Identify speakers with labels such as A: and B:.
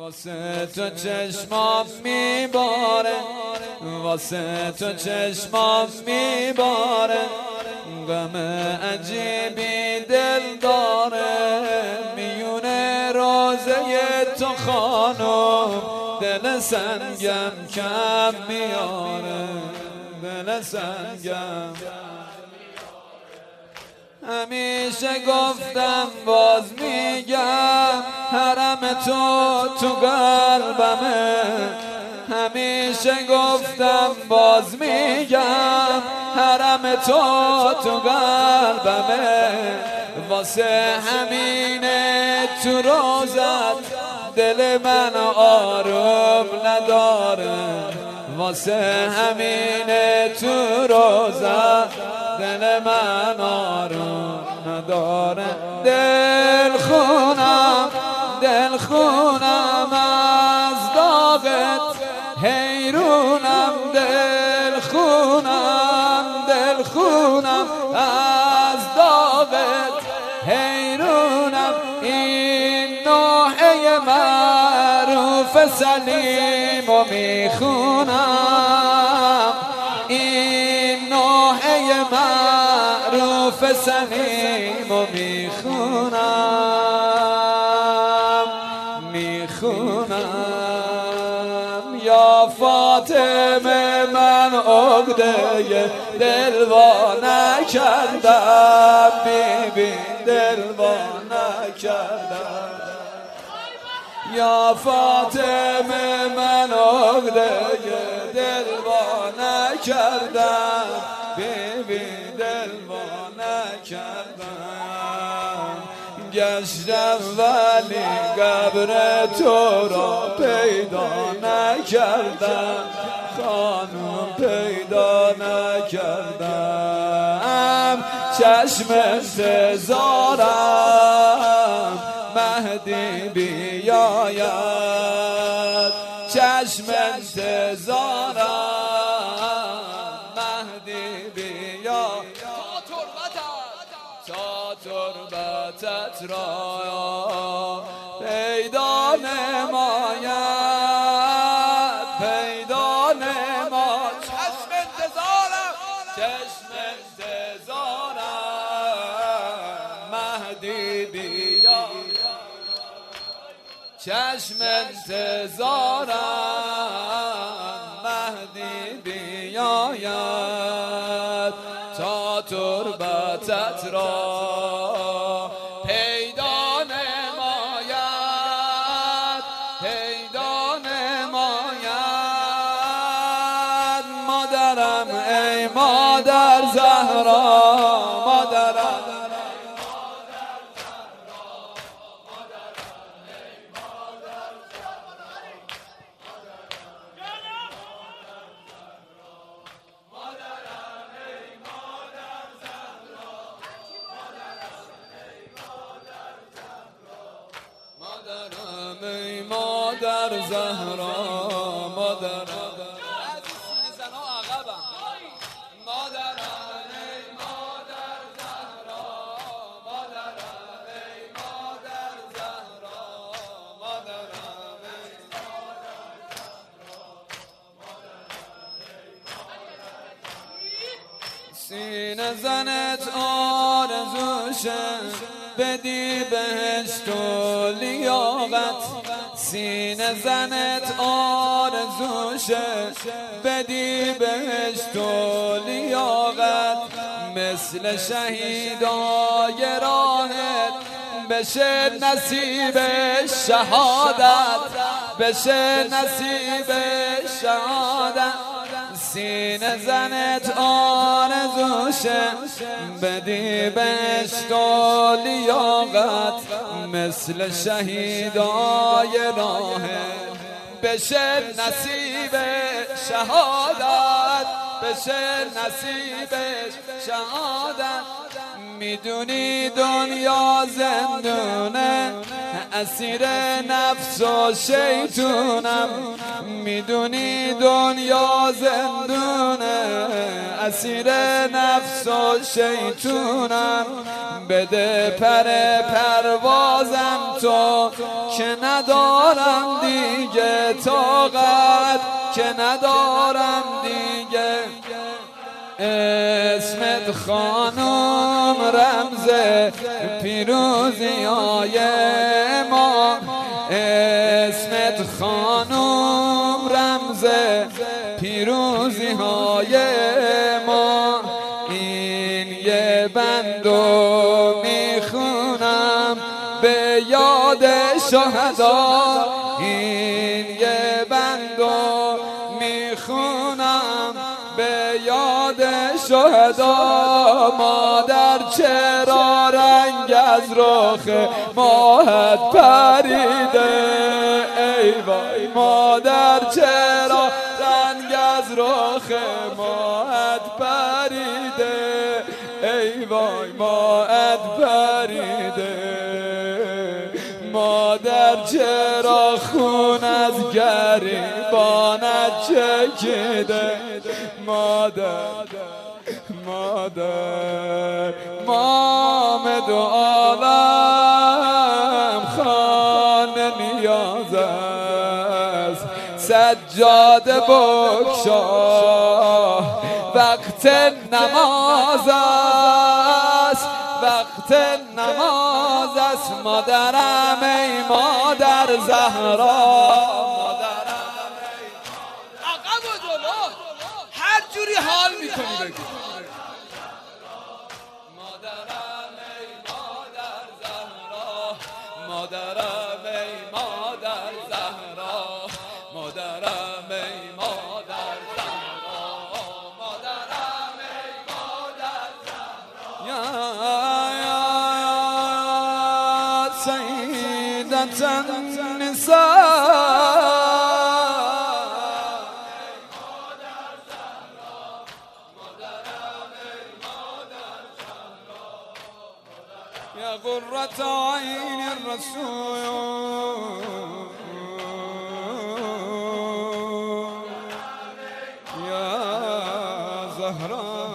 A: واسه تو چشمام میباره، واسه تو چشمام میباره، غم عجیبی دل داره. میونه روزه تو خانم، دل سنگم کم میاره، دل سنگم. همیشه گفتم باز میگم، حرم تو قلبمه. همیشه گفتم باز میگم، حرم تو قلبمه. واسه همینه تو روزت دل من آروم نداره، واسه همینه تو روزت دل من آروم نداره. دل خونم از داغت حیرونم، دل خونم از داغت حیرونم. این نوحه معروف سلیم و میخونم، این نوحه معروف سلیم و میخونم. یا فاطمه من عقده دل وا نکردم، بیبی دل وا نکردم. یا فاطمه من عقده دل وا نکردم، بیبی دل وا نکردم. گشتم ولی قبر تو را پیدا نکردم، خانم پیدا نکردم. چشم انتظارم مهدی بیاید، چشم انتظارم مهدی بیاید. تا تربتت را پیدا نماید، پیدا نماید. چشم انتظارم مهدی بیاید، چشم انتظارم مهدی بیاید. تا تربتت را پیدا نماید، پیدا نماید. مادرم ای مادر زهرا، مادرم ای مادر زهرا، مادرم زنا عقبم. مادرم ای مادر زهرا، مادرم ای مادر زهرا، مادرم ای مادر زهرا. سینه زنت آرزوشه بدی بهشت و لیاقت، سینه زنت آرزوشه بدی بهشت و لیاقت. مثل شهیدای راهت بشه نصیب شهادت، بشه نصیب شهادت. سینه زنت آرزوشه بدی بهشت و لیاقت، مثل شهیدای راهت بشه نصیب شهادت، بشه نصیب شهادت. میدونی دنیا زندونه، اسیر نفس و شیطونم. میدونی دنیا زندونه، اسیر نفس و شیطونم. بده پر پروازم تو که ندارم دیگه طاقت، که ندارم دیگه. اسمت خانم رمز پیروزی های ما، اسمت خانم رمز پیروزی های ما. این یه بندو میخونم به یاد شهدا، این یه بندو میخونم به یاد شهدا. مادر چرا رنگ از رخ ماهت پریده، ای وای مادر چرا رنگ از رخ ماهت پریده، ای وای ماهت پریده. مادر چرا خون از گریبانت چکیده، مادر مادر مام دو عالم خانه نیاز است. سجاده بگشا وقت نماز است، وقت نماز است. مادرم ای مادر زهرا،
B: عقب و جلو هر جوری حال میکنی بگی.
A: مادرم ای مادر زهرا، مادرم ای مادر زهرا، مادرم ای مادر زهرا، مادرم ای مادر زهرا. یا سیدة النساء، يا غرة عين الرسول، يا زهراء